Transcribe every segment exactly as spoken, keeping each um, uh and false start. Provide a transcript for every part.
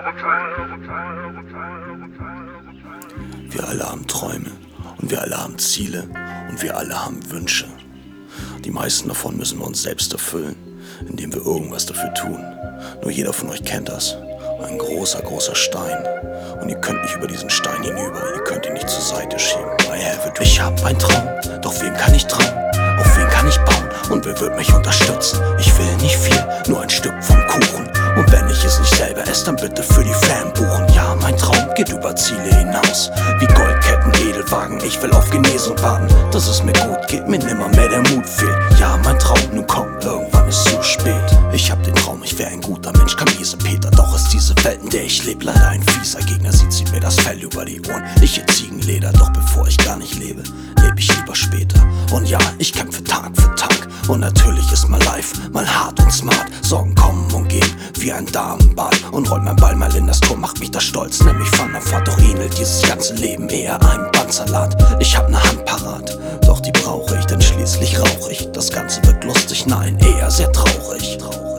Wir alle haben Träume und wir alle haben Ziele und wir alle haben Wünsche. Die meisten davon müssen wir uns selbst erfüllen, indem wir irgendwas dafür tun. Nur jeder von euch kennt das. Ein großer, großer Stein. Und ihr könnt nicht über diesen Stein hinüber, ihr könnt ihn nicht zur Seite schieben. I have a dream. Ich hab einen Traum, doch wem kann ich trauen? Auf wen kann ich bauen? Und wer wird mich unterstützen? Ich will nicht viel, nur ein Stück vom Kuchen. Und wenn ich es nicht selber esse, dann bitte für die Fan buchen. Ja, mein Traum geht über Ziele hinaus. Wie Goldketten, Edelwagen, ich will auf Genesung warten, dass es mir gut geht, mir nimmer mehr der Mut fehlt. Ja, mein Traum, nun komm, irgendwann ist zu spät. Ich hab den Traum, ich wär ein guter Mensch, Kamise Peter. Doch ist diese Welt, in der ich leb, leider ein fieser Gegner. Sie zieht mir das Fell über die Ohren, ich ihr Ziegenleder. Doch bevor ich gar nicht lebe, leb ich lieber später. Und ja, ich kämpfe Tag für Tag. Und natürlich ist mal live, mal hart und smart. Sorgen kommen und gehen, wie ein Damenball. Und rollt mein Ball mal in das Tor, macht mich das stolz. Nämlich Van der Vaart, doch ähnelt dieses ganze Leben eher einem Bandsalat. Ich hab ne Hand parat, doch die brauche ich, denn schließlich rauch ich. Das Ganze wird lustig, nein, eher sehr traurig.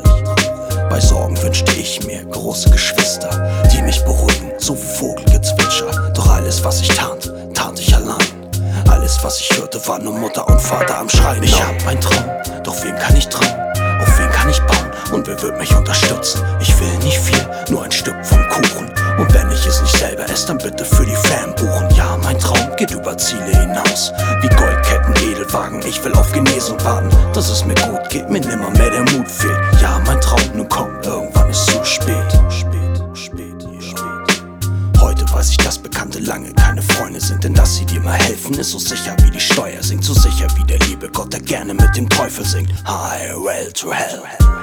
Bei Sorgen wünschte ich mir große Geschwister, die mich beruhigen, so wie Vogelgezwitscher. Doch alles, was ich tat, tat ich allein. Alles, was ich hörte, war nur Mutter und Vater am Schreien. Ich hab einen Traum, doch wem kann ich trauen? Auf wen kann ich bauen? Und wer wird mich unterstützen? Ich will nicht viel, nur ein Stück vom Kuchen. Und wenn ich es nicht selber esse, dann bitte für die Fan buchen. Ja, mein Traum geht über Ziele hinaus. Wie Goldketten, Edelwagen, ich will auf Genesung warten, dass es mir gut geht, mir nimmer mehr der Mut fehlt. Ja, mein Traum, nun komm, irgendwann ist zu spät. Spät, spät, spät. Heute weiß ich, dass Bekannte lange keine Freunde sind, denn dass sie dir mal helfen, ist so sicher wie die Steuer sinkt. So sicher wie der liebe Gott, der gerne mit dem Teufel singt. Highway to hell.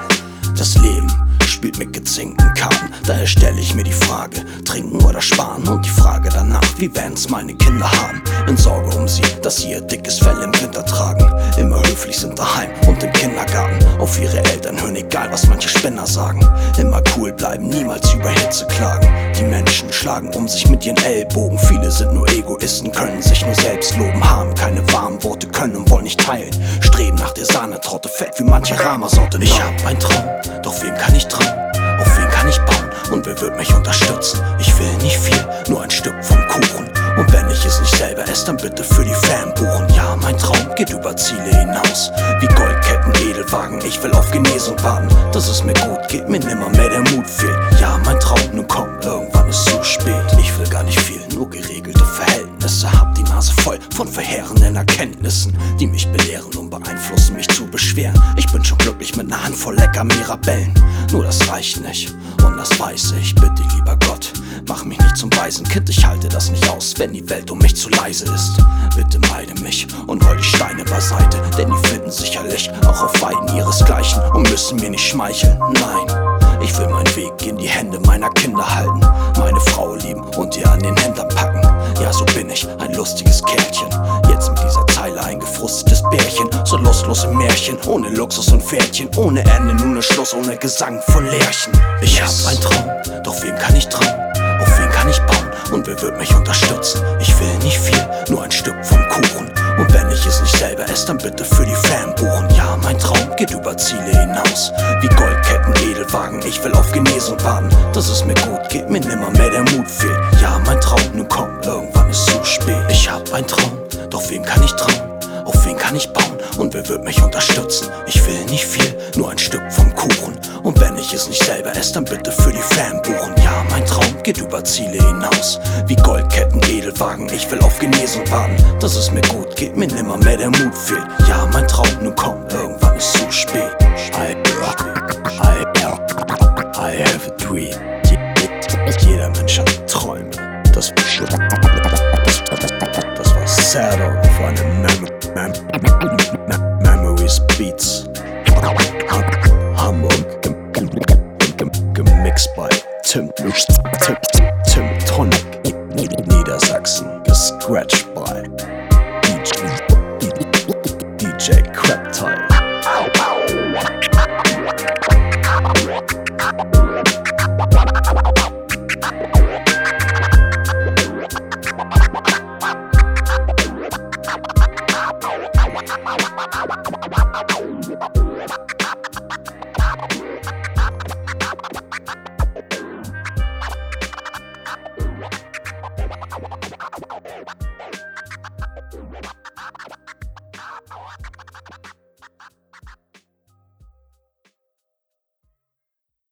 Das Leben spielt mit gezinkten Karten, daher stelle ich mir die Frage, trinken oder sparen? Und die Frage danach, wie werden's meine Kinder haben? In Sorge um sie, dass sie ihr dickes Fell im Winter tragen. Immer höflich sind daheim und im Kindergarten. Auf ihre Eltern hören, egal was manche Spinner sagen. Immer cool bleiben, niemals über Hitze klagen. Die Menschen schlagen um sich mit ihren Ellbogen. Viele sind nur Egoisten, können sich nur selbst loben. Haben keine warmen Worte, können und wollen nicht teilen. Streben nach der Sahnetorte, fett wie manche Ramasorte. Ich hab einen Traum, doch wem kann ich trauen? Auf wen kann ich bauen? Und wer wird mich unterstützen? Ich will nicht viel, nur ein Stück vom Kuchen. Und wenn ich es nicht selber esse, dann bitte für die Fan buchen. Ja, mein Traum geht über Ziele hinaus. Wie Goldketten, Edelwagen, ich will auf Genesung warten, dass es mir gut geht, mir nimmer mehr der Mut fehlt. Ja, mein Traum, nun komm, irgendwann ist zu spät. Ich will gar nicht viel, nur geregelte Verhältnisse. Hab die Nase voll von verheerenden Erkenntnissen, die mich belehren und beeinflussen, mich zu beschweren. Ich bin schon glücklich mit ner Handvoll lecker Mirabellen. Nur das reicht nicht, und das weiß ich. Bitte, lieber Gott, mach mich nicht zum Waisenkind. Ich halte das nicht aus, wenn die Welt um mich zu leise ist. Bitte meide mich und roll die Steine beiseite, denn die finden sicherlich auch auf Weiden ihresgleichen und müssen mir nicht schmeicheln. Nein, ich will meinen Weg in die Hände meiner Kinder halten, meine Frau lieben und ihr an den Händen packen. Ja, so bin ich, ein lustiges Kerlchen. Jetzt mit dieser Zeile ein gefrustetes Bärchen. So lustlos im Märchen, ohne Luxus und Pferdchen. Ohne Ende, nur ne Schluss, ohne Gesang von Lerchen. Ich hab einen Traum, doch wem kann ich trauen? Auf wen kann ich bauen? Und wer wird mich unterstützen? Ich will nicht viel, nur ein Stück vom Kuchen. Und wenn ich es nicht selber esse, dann bitte für die Fan buchen. Ja, mein Traum geht über Ziele hinaus. Wie Goldketten, Edelwagen, ich will auf Genesung warten, dass es mir gut geht, mir nimmer mehr der Mut fehlt. Ja, mein Traum, nun komm, irgendwann ist zu spät. Ich hab einen Traum, doch wem kann ich trauen? Auf wen kann ich bauen? Und wer wird mich unterstützen? Ich will nicht viel, nur ein Stück vom Kuchen. Und wenn ich es nicht selber esse, dann bitte für die Fan buchen. Ja, mein Traum geht über Ziele hinaus. Wie Goldketten, Edelwagen, ich will auf Genesung warten, dass es mir gut geht, mir nimmer mehr der Mut fehlt. Ja, mein Traum, nun komm, irgendwann ist zu spät. I, I, I have a dream. Jeder Mensch hat Träume. Das, das war Saddle für eine Mem Mem Mem Memories Beats. Hamburg gemixt bei Tim Tim Tim Tonic. Niedersachsen gescratcht bei D J Craptile.